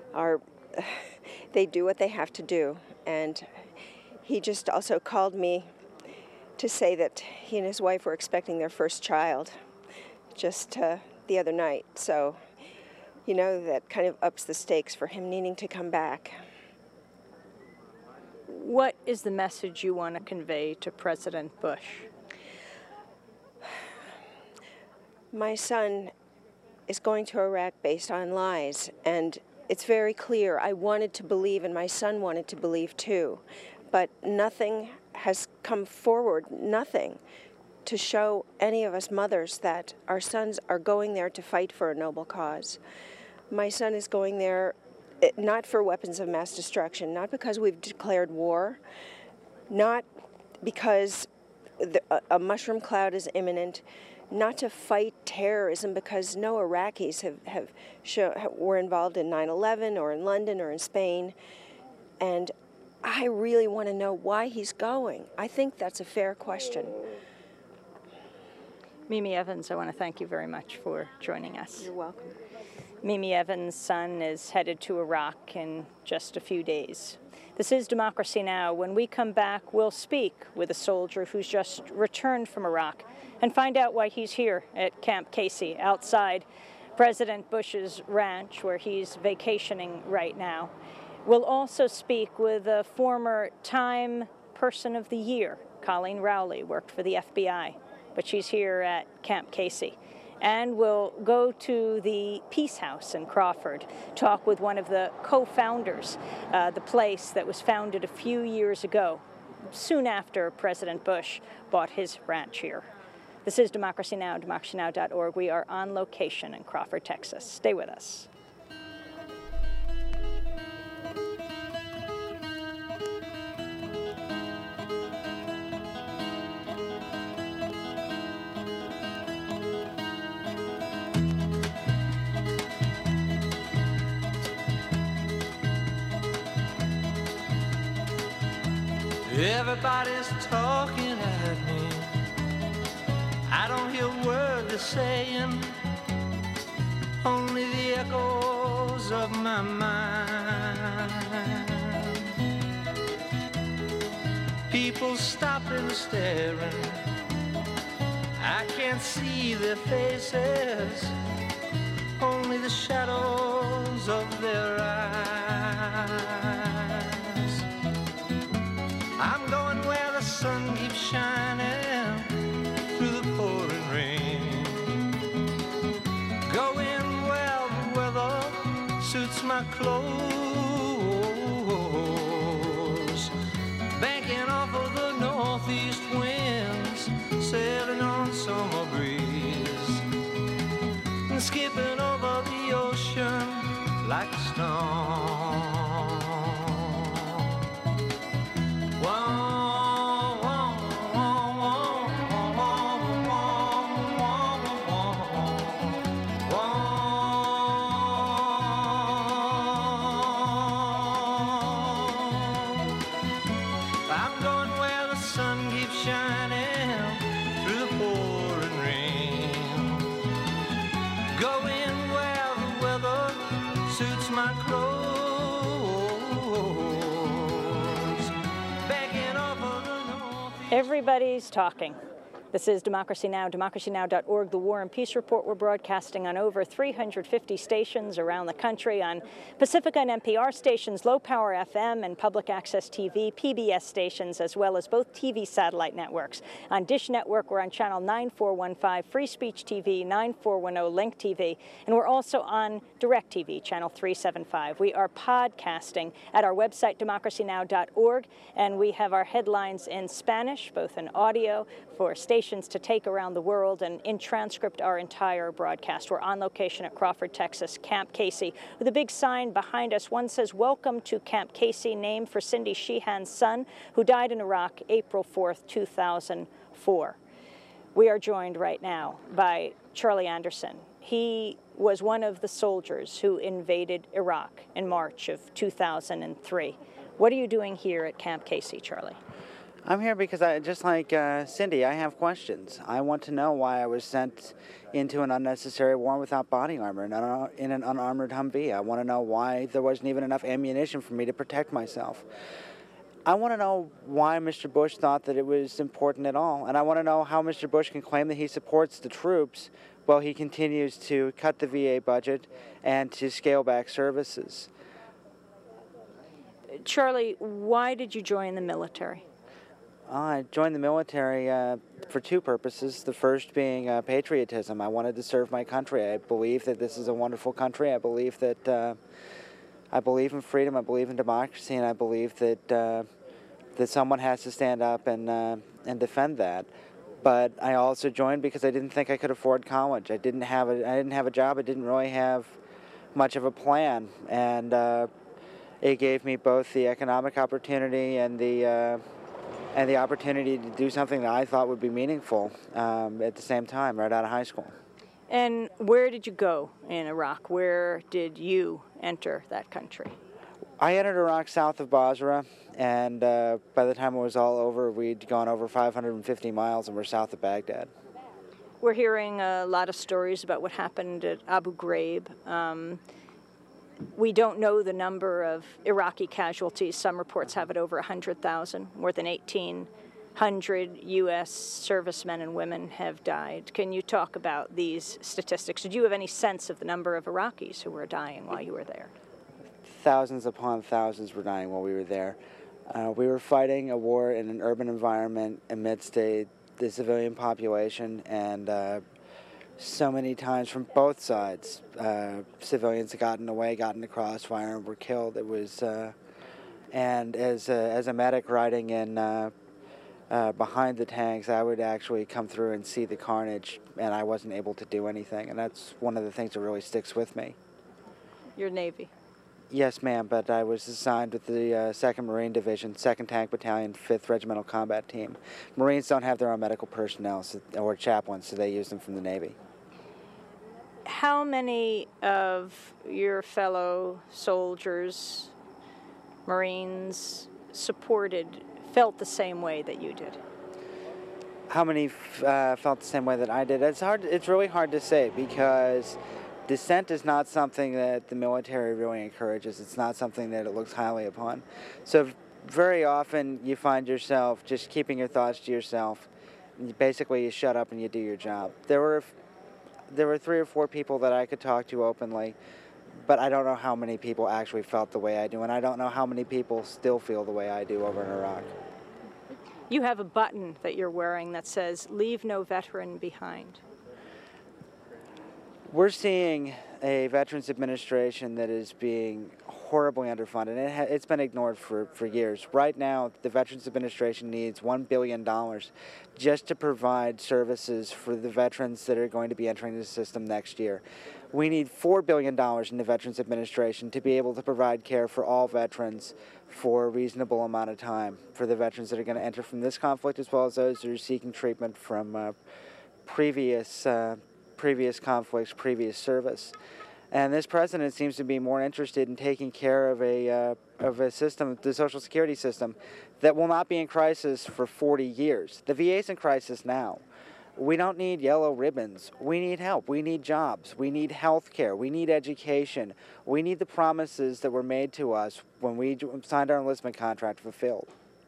they do what they have to do. And he just also called me to say that he and his wife were expecting their first child just the other night. So, you know, that kind of ups the stakes for him needing to come back. What is the message you want to convey to President Bush? My son is going to Iraq based on lies, and it's very clear. I wanted to believe, and my son wanted to believe too, but nothing has come forward, nothing, to show any of us mothers that our sons are going there to fight for a noble cause. My son is going there not for weapons of mass destruction, not because we've declared war, not because a mushroom cloud is imminent, not to fight terrorism, because no Iraqis were involved in 9/11 or in London or in Spain. And I really want to know why he's going. I think that's a fair question. Mimi Evans, I want to thank you very much for joining us. You're welcome. Mimi Evans' son is headed to Iraq in just a few days. This is Democracy Now! When we come back, we'll speak with a soldier who's just returned from Iraq and find out why he's here at Camp Casey outside President Bush's ranch, where he's vacationing right now. We'll also speak with a former Time Person of the Year. Colleen Rowley worked for the FBI, but she's here at Camp Casey. And we'll go to the Peace House in Crawford, talk with one of the co-founders, the place that was founded a few years ago, soon after President Bush bought his ranch here. This is Democracy Now!, democracynow.org. We are on location in Crawford, Texas. Stay with us. Everybody's talking at me. I don't hear a word they're saying, only the echoes of my mind. People stopping and staring, I can't see their faces, only the shadows of their eyes. I'm going where the sun keeps shining through the pouring rain, going where the weather suits my clothes, banking off of the northeast winds, sailing on summer breeze, and skipping over the ocean like a stone. Everybody's talking. This is Democracy Now!, democracynow.org, the War and Peace Report. We're broadcasting on over 350 stations around the country, on Pacifica and NPR stations, low power FM and public access TV, PBS stations, as well as both TV satellite networks. On Dish Network, we're on channel 9415, Free Speech TV, 9410, Link TV, and we're also on DirecTV, channel 375. We are podcasting at our website, democracynow.org, and we have our headlines in Spanish, both in audio for stations to take around the world, and in transcript our entire broadcast. We're on location at Crawford, Texas, Camp Casey, with a big sign behind us. One says, "Welcome to Camp Casey," named for Cindy Sheehan's son, who died in Iraq April 4th, 2004. We are joined right now by Charlie Anderson. He was one of the soldiers who invaded Iraq in March of 2003. What are you doing here at Camp Casey, Charlie? I'm here because, just like Cindy, I have questions. I want to know why I was sent into an unnecessary war without body armor in an unarmored Humvee. I want to know why there wasn't even enough ammunition for me to protect myself. I want to know why Mr. Bush thought that it was important at all. And I want to know how Mr. Bush can claim that he supports the troops while he continues to cut the VA budget and to scale back services. Charlie, why did you join the military? I joined the military for two purposes. The first being patriotism. I wanted to serve my country. I believe that this is a wonderful country. I believe that I believe in freedom. I believe in democracy, and I believe that that someone has to stand up and defend that. But I also joined because I didn't think I could afford college. I didn't have a job. I didn't really have much of a plan, and it gave me both the economic opportunity and the opportunity to do something that I thought would be meaningful at the same time, right out of high school. And where did you go in Iraq? Where did you enter that country? I entered Iraq south of Basra, and by the time it was all over, we'd gone over 550 miles and we're south of Baghdad. We're hearing a lot of stories about what happened at Abu Ghraib. We don't know the number of Iraqi casualties. Some reports have it over 100,000. More than 18 100 U.S. servicemen and women have died. Can you talk about these statistics? Did you have any sense of the number of Iraqis who were dying while you were there? Thousands upon thousands were dying while we were there. We were fighting a war in an urban environment amidst the civilian population, and so many times from both sides, civilians had gotten away, got in the crossfire, and were killed. It was, and as a medic riding in behind the tanks, I would actually come through and see the carnage, and I wasn't able to do anything, and that's one of the things that really sticks with me. You're Navy. Yes, ma'am, but I was assigned with the 2nd Marine Division, 2nd Tank Battalion, 5th Regimental Combat Team. Marines don't have their own medical personnel or chaplains, so they use them from the Navy. How many of your fellow soldiers, Marines, felt the same way that you did? How many felt the same way that I did? It's really hard to say, because dissent is not something that the military really encourages. It's not something that it looks highly upon. So very often you find yourself just keeping your thoughts to yourself. And basically you shut up and you do your job. There were 3 or 4 people that I could talk to openly, but I don't know how many people actually felt the way I do, and I don't know how many people still feel the way I do over in Iraq. You have a button that you're wearing that says, "Leave no veteran behind." We're seeing a Veterans Administration that is being horribly underfunded. It's been ignored for years. Right now, the Veterans Administration needs $1 billion just to provide services for the veterans that are going to be entering the system next year. We need $4 billion in the Veterans Administration to be able to provide care for all veterans for a reasonable amount of time, for the veterans that are going to enter from this conflict, as well as those that are seeking treatment from previous conflicts, previous service. And this president seems to be more interested in taking care of a system, the Social Security system, that will not be in crisis for 40 years. The VA's in crisis now. We don't need yellow ribbons. We need help. We need jobs. We need health care. We need education. We need the promises that were made to us when we signed our enlistment contract fulfilled.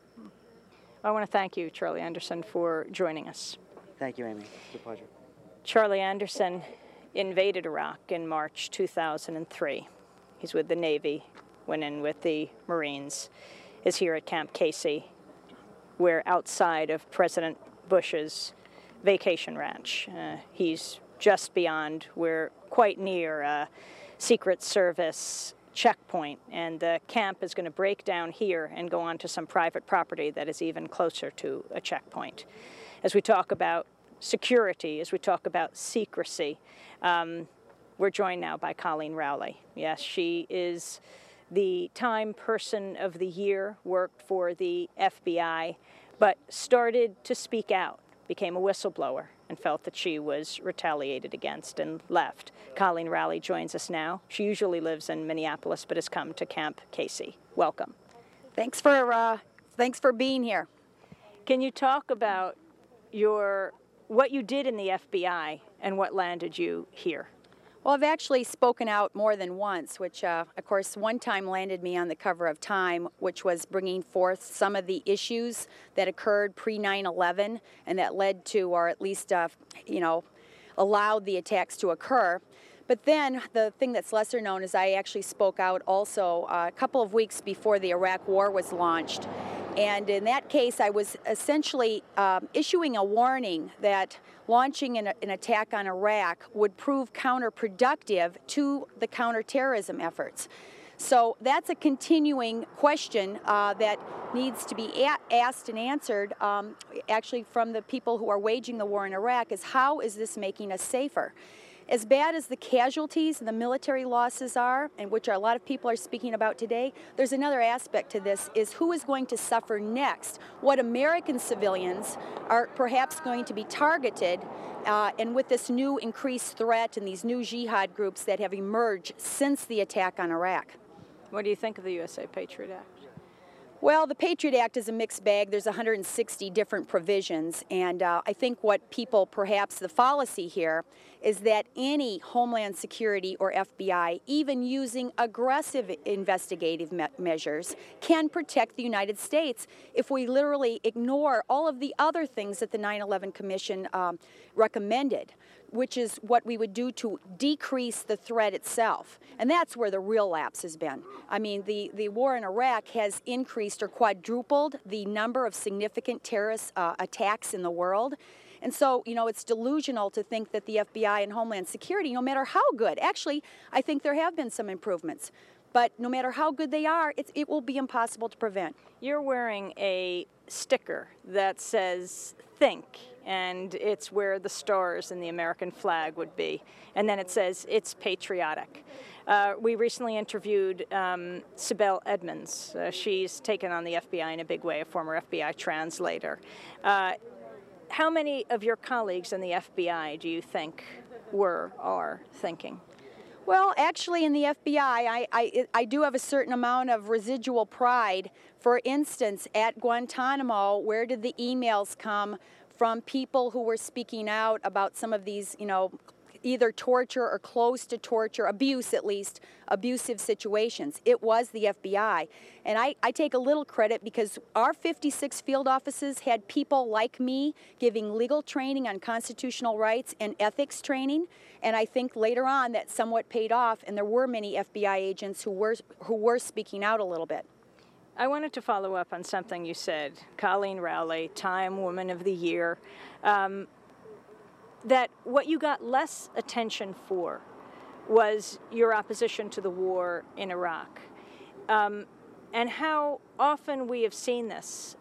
I want to thank you, Charlie Anderson, for joining us. Thank you, Amy. It's a pleasure. Charlie Anderson invaded Iraq in March 2003. He's with the Navy, went in with the Marines, is here at Camp Casey. We're outside of President Bush's vacation ranch. He's just beyond, we're quite near a Secret Service checkpoint, and the camp is going to break down here and go on to some private property that is even closer to a checkpoint. As we talk about security, as we talk about secrecy, we're joined now by Colleen Rowley. Yes, she is the Time Person of the Year, worked for the FBI, but started to speak out, became a whistleblower, and felt that she was retaliated against and left. Colleen Rowley joins us now. She usually lives in Minneapolis, but has come to Camp Casey. Welcome. Thanks for being here. Can you talk about what you did in the FBI and what landed you here? Well, I've actually spoken out more than once, which, of course, one time landed me on the cover of Time, which was bringing forth some of the issues that occurred pre-9/11 and that led to, or at least, allowed the attacks to occur. But then the thing that's lesser known is I actually spoke out also a couple of weeks before the Iraq War was launched. And in that case, I was essentially issuing a warning that launching an attack on Iraq would prove counterproductive to the counterterrorism efforts. So that's a continuing question that needs to be asked and answered, actually from the people who are waging the war in Iraq, is how is this making us safer? As bad as the casualties and the military losses are, and which a lot of people are speaking about today, there's another aspect to this, is who is going to suffer next? What American civilians are perhaps going to be targeted, and with this new increased threat and these new jihad groups that have emerged since the attack on Iraq. What do you think of the USA Patriot Act? Well, the Patriot Act is a mixed bag. There's 160 different provisions, and I think what people, perhaps the fallacy here, is that any Homeland Security or FBI, even using aggressive investigative measures, can protect the United States if we literally ignore all of the other things that the 9/11 Commission recommended, which is what we would do to decrease the threat itself. And that's where the real lapse has been. I mean, the war in Iraq has increased or quadrupled the number of significant terrorist attacks in the world. And so, you know, it's delusional to think that the FBI and Homeland Security, no matter how good, actually, I think there have been some improvements, but no matter how good they are, it will be impossible to prevent. You're wearing a sticker that says think, and it's where the stars in the American flag would be. And then it says it's patriotic. We recently interviewed Sibel Edmonds. She's taken on the FBI in a big way, a former FBI translator. How many of your colleagues in the FBI do you think are thinking? Well, actually, in the FBI, I do have a certain amount of residual pride. For instance, at Guantanamo, where did the emails come from people who were speaking out about some of these, you know, either torture or close to torture, abuse at least, abusive situations? It was the FBI. And I take a little credit because our 56 field offices had people like me giving legal training on constitutional rights and ethics training. And I think later on that somewhat paid off, and there were many FBI agents who were speaking out a little bit. I wanted to follow up on something you said. Colleen Rowley, Time Woman of the Year. That what you got less attention for was your opposition to the war in Iraq. And how often we have seen this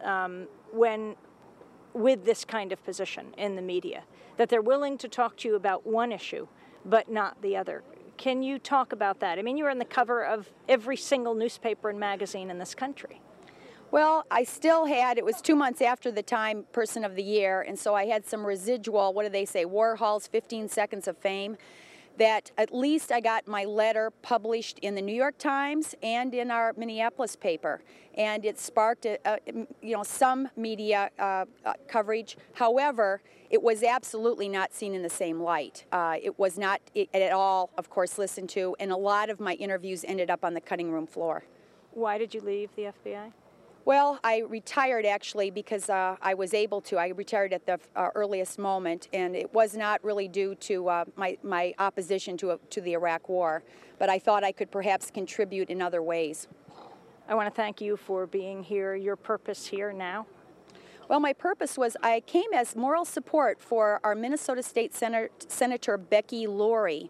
with this kind of position in the media, that they're willing to talk to you about one issue, but not the other. Can you talk about that? I mean, you were on the cover of every single newspaper and magazine in this country. Well, I still had, it was 2 months after the Time Person of the Year, and so I had some residual, what do they say, Warhol's 15 seconds of fame, that at least I got my letter published in the New York Times and in our Minneapolis paper, and it sparked some media coverage. However, it was absolutely not seen in the same light. It was not at all, of course, listened to, and a lot of my interviews ended up on the cutting room floor. Why did you leave the FBI? Well, I retired actually because I was able to. I retired at the earliest moment, and it was not really due to my opposition to the Iraq War, but I thought I could perhaps contribute in other ways. I want to thank you for being here. Your purpose here now? Well, my purpose was I came as moral support for our Minnesota State Senator Becky Lurie.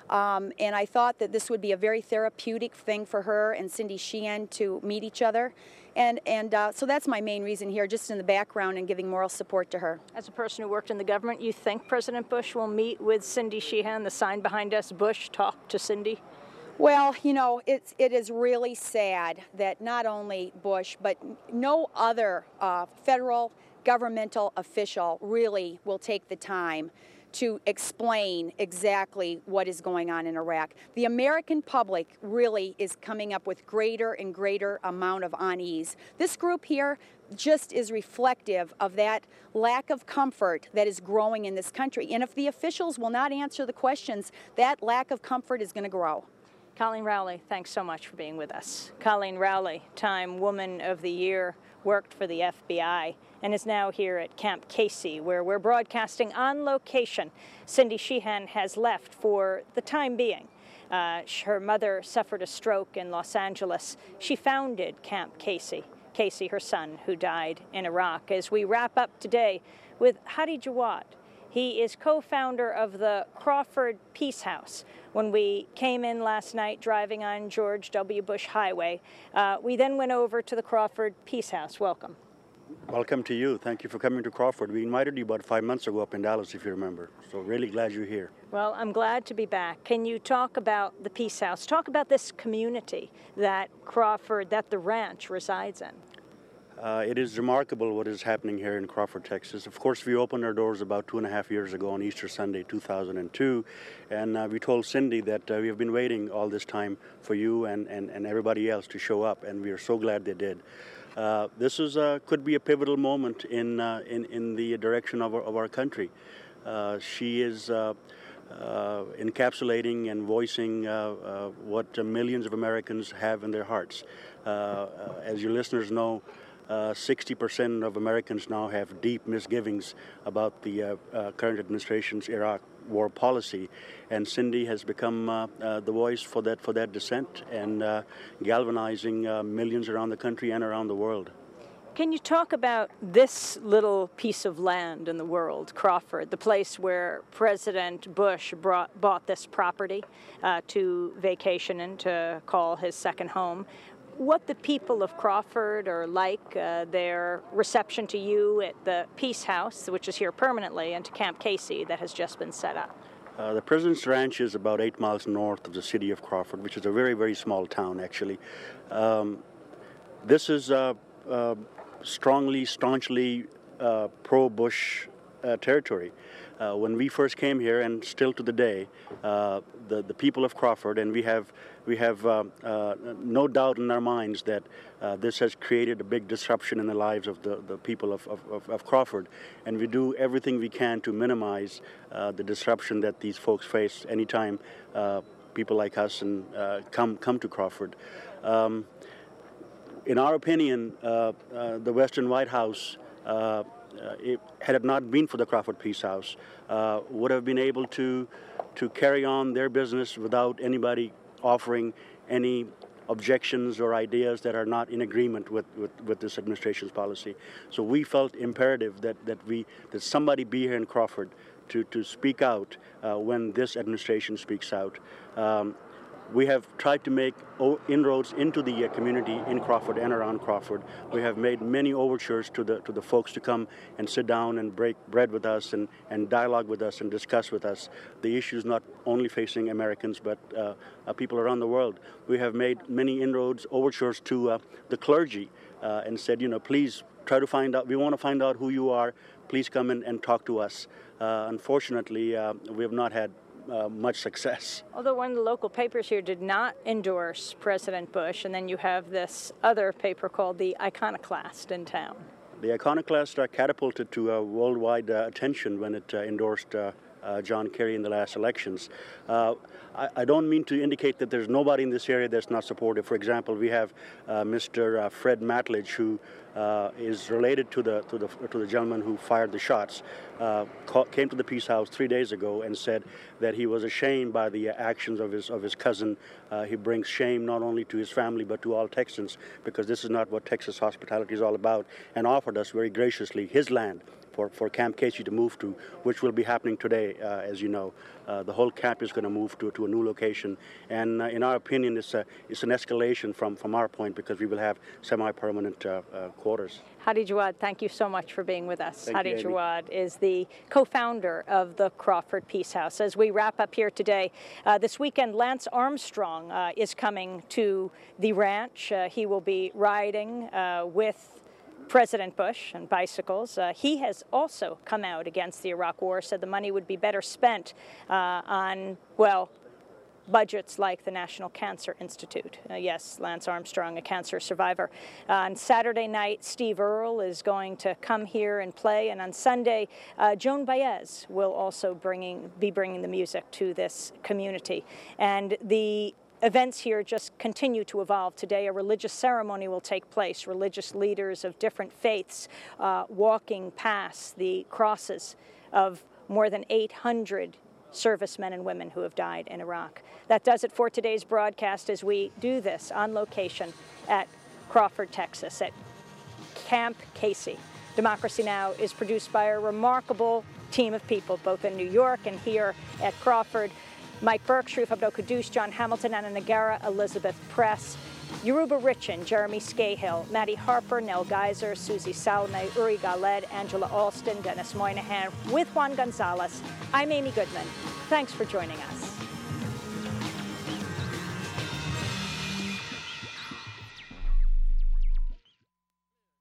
And I thought that this would be a very therapeutic thing for her and Cindy Sheehan to meet each other. And so that's my main reason here, just in the background and giving moral support to her. As a person who worked in the government, you think President Bush will meet with Cindy Sheehan? The sign behind us, Bush, talk to Cindy? Well, you know, it is really sad that not only Bush, but no other federal governmental official really will take the time to explain exactly what is going on in Iraq. The American public really is coming up with greater and greater amount of unease. This group here just is reflective of that lack of comfort that is growing in this country. And if the officials will not answer the questions, that lack of comfort is going to grow. Colleen Rowley, thanks so much for being with us. Colleen Rowley, Time Woman of the Year, worked for the FBI and is now here at Camp Casey, where we're broadcasting on location. Cindy Sheehan has left for the time being. Her mother suffered a stroke in Los Angeles. She founded Camp Casey. Casey, her son, who died in Iraq. As we wrap up today with Hadi Jawad. He is co-founder of the Crawford Peace House. When we came in last night driving on George W. Bush Highway, we then went over to the Crawford Peace House. Welcome. Welcome to you. Thank you for coming to Crawford. We invited you about 5 months ago up in Dallas, if you remember. So really glad you're here. Well, I'm glad to be back. Can you talk about the Peace House? Talk about this community that Crawford, that the ranch resides in. It is remarkable what is happening here in Crawford, Texas. Of course, we opened our doors about 2.5 years ago on Easter Sunday, 2002, and we told Cindy that we have been waiting all this time for you and everybody else to show up, and we are so glad they did. This is could be a pivotal moment in the direction of our country. She is encapsulating and voicing what millions of Americans have in their hearts. As your listeners know, 60% of Americans now have deep misgivings about the current administration's Iraq war policy, and Cindy has become the voice for that dissent and galvanizing millions around the country and around the world. Can you talk about this little piece of land in the world, Crawford, the place where President Bush bought this property to vacation in, to call his second home? What the people of Crawford are like, their reception to you at the Peace House, which is here permanently, and to Camp Casey that has just been set up? The President's Ranch is about 8 miles north of the city of Crawford, which is a very, very small town, actually. This is staunchly pro-Bush territory. When we first came here, and still to the day, the people of Crawford, and we have no doubt in our minds that this has created a big disruption in the lives of the people of Crawford, and we do everything we can to minimize the disruption that these folks face anytime people like us come to Crawford. In our opinion, the Western White House, had it not been for the Crawford Peace House, would have been able to carry on their business without anybody offering any objections or ideas that are not in agreement with this administration's policy. So we felt imperative that somebody be here in Crawford to speak out when this administration speaks out. We have tried to make inroads into the community in Crawford and around Crawford. We have made many overtures to the folks to come and sit down and break bread with us and dialogue with us and discuss with us the issues not only facing Americans but people around the world. We have made many inroads, overtures to the clergy and said, please try to find out, we want to find out who you are, please come in and talk to us. Unfortunately, we have not had much success. Although one of the local papers here did not endorse President Bush, and then you have this other paper called The Iconoclast in town. The Iconoclast catapulted to worldwide attention when it endorsed John Kerry in the last elections. I don't mean to indicate that there's nobody in this area that's not supportive. For example, we have Mr. Fred Matledge, who is related to the gentleman who fired the shots, came to the Peace House 3 days ago and said that he was ashamed by the actions of his cousin. He brings shame not only to his family but to all Texans, because this is not what Texas hospitality is all about, and offered us very graciously his land for Camp Casey to move to, which will be happening today, as you know. The whole camp is going to move to a new location, and in our opinion, it's an escalation from our point, because we will have semi-permanent quarters. Hadi Jawad, thank you so much for being with us. Thank Hadi you, Amy. Jawad is the co-founder of the Crawford Peace House. As we wrap up here today, this weekend, Lance Armstrong is coming to the ranch. He will be riding with President Bush and bicycles. He has also come out against the Iraq War, said the money would be better spent on, well, budgets like the National Cancer Institute. Yes, Lance Armstrong, a cancer survivor. On Saturday night, Steve Earle is going to come here and play, and on Sunday, Joan Baez will also be bringing the music to this community. And the events here just continue to evolve. Today, a religious ceremony will take place. Religious leaders of different faiths walking past the crosses of more than 800 servicemen and women who have died in Iraq. That does it for today's broadcast as we do this on location at Crawford, Texas, at Camp Casey. Democracy Now! Is produced by a remarkable team of people, both in New York and here at Crawford. Mike Burke, Sharif Abdel-Quddus, John Hamilton, Anna Nagara, Elizabeth Press, Yoruba Richin, Jeremy Scahill, Maddie Harper, Nell Geiser, Susie Salome, Uri Galed, Angela Alston, Dennis Moynihan, with Juan Gonzalez. I'm Amy Goodman. Thanks for joining us.